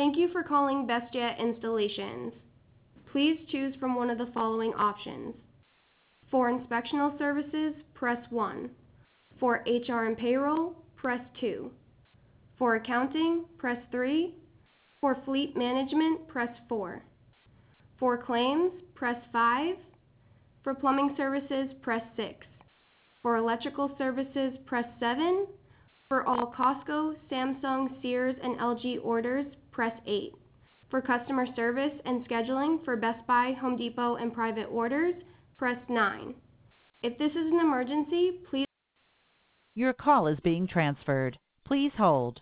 Thank you for calling BestJet Installations. Please choose from one of the following options. For inspectional services, press 1. For HR and payroll, press 2. For accounting, press 3. For fleet management, press 4. For claims, press 5. For plumbing services, press 6. For electrical services, press 7. For all Costco, Samsung, Sears, and LG orders, press 8. For customer service and scheduling for Best Buy, Home Depot, and private orders, press 9. If this is an emergency, please. Your call is being transferred. Please hold.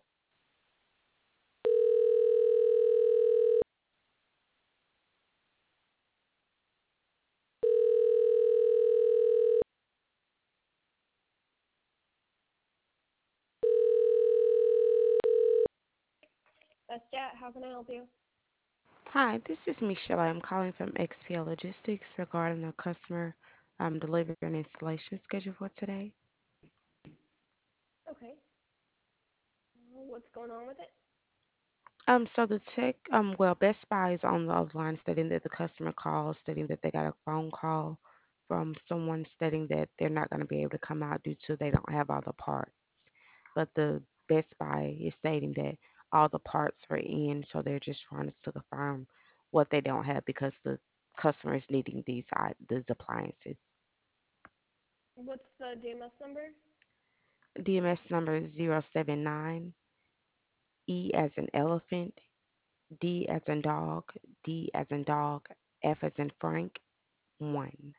BestJet, how can I help you? Hi, this is Michelle. I'm calling from XPL Logistics regarding a customer delivery and installation schedule for today. Okay. What's going on with it? So the tech, Best Buy is on the other line stating that the customer called, stating that they got a phone call from someone stating that they're not going to be able to come out due to they don't have all the parts. But the Best Buy is stating that all the parts are in, so they're just trying to confirm what they don't have because the customer is needing these appliances. What's the DMS number? DMS number 079, E as in elephant, D as in dog, D as in dog, F as in Frank, 1.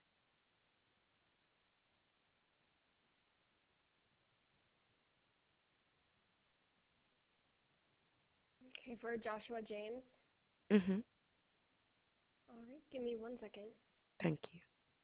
Okay, for Joshua James. Mm-hmm. All right, give me 1 second. Thank you.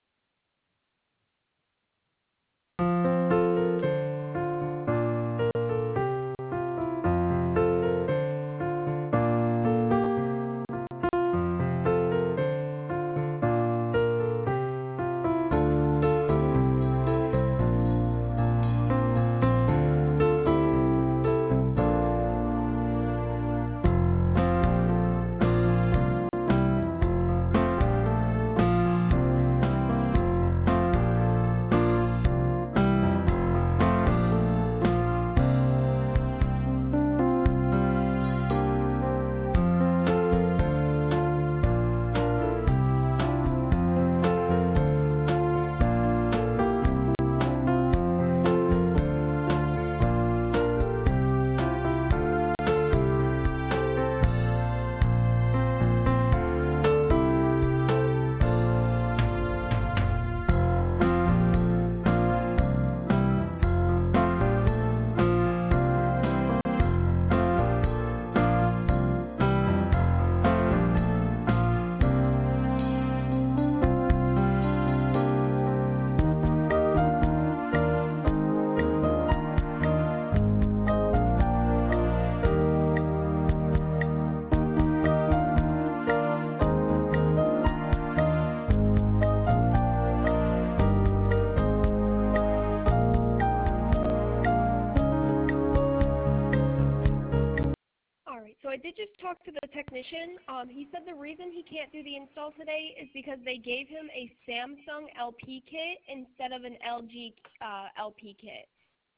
All right, so I did just talk to the technician. He said the reason he can't do the install today is because they gave him a Samsung LP kit instead of an LG LP kit.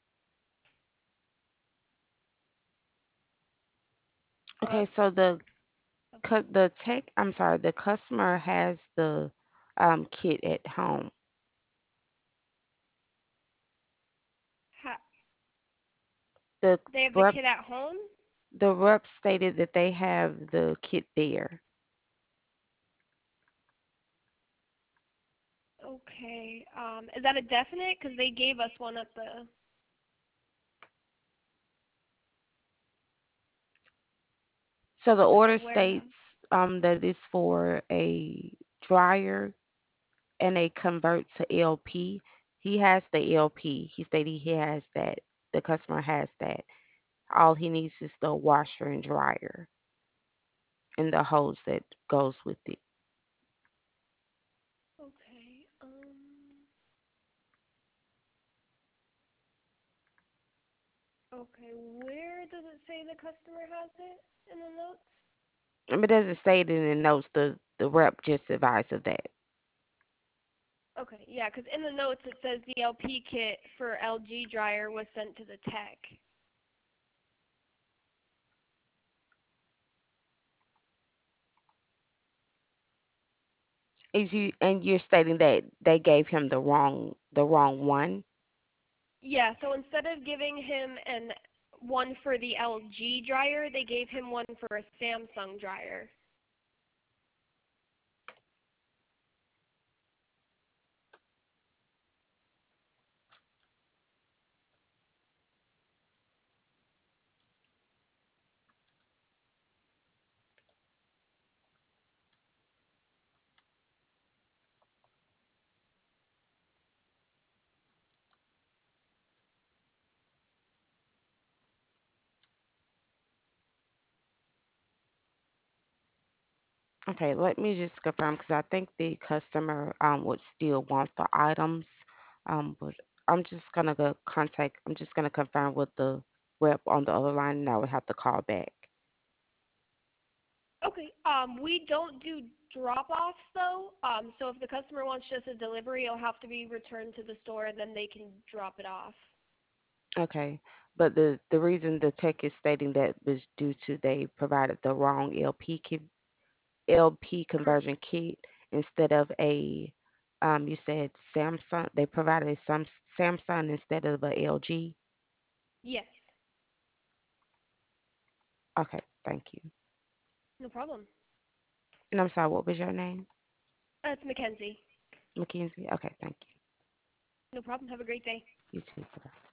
Okay, Hello? so Oh, the customer has the kit at home. ha- The they have the rep kit at home? the rep stated that they have the kit there. Okay. Is that a definite? Because they gave us one at the So the at the order states warehouse. that it's for a dryer and a convert to LP. He has the LP. He stated he has that. The customer has that. All he needs is the washer and dryer and the hose that goes with it. Okay. Okay. Where does it say the customer has it in the notes? It doesn't say it in the notes. The rep just advised of that. Okay, yeah, because in the notes it says the LP kit for LG dryer was sent to the tech. Is you and you're stating that they gave him the wrong one? Yeah, so instead of giving him one for the LG dryer, they gave him one for a Samsung dryer. Okay, let me just confirm because I think the customer would still want the items. But I'm just gonna go contact. I'm just gonna confirm with the rep on the other line, and I would have to call back. Okay, we don't do drop-offs though. So if the customer wants just a delivery, it'll have to be returned to the store and then they can drop it off. Okay, but the reason the tech is stating that was due to they provided the wrong LP Correct. conversion kit instead of a you said Samsung. They provided some Samsung instead of a LG. Yes, Okay, thank you. no problem. And I'm sorry, what was your name? It's Mackenzie. Mackenzie. Okay, thank you. No problem. Have a great day. You too. Bye.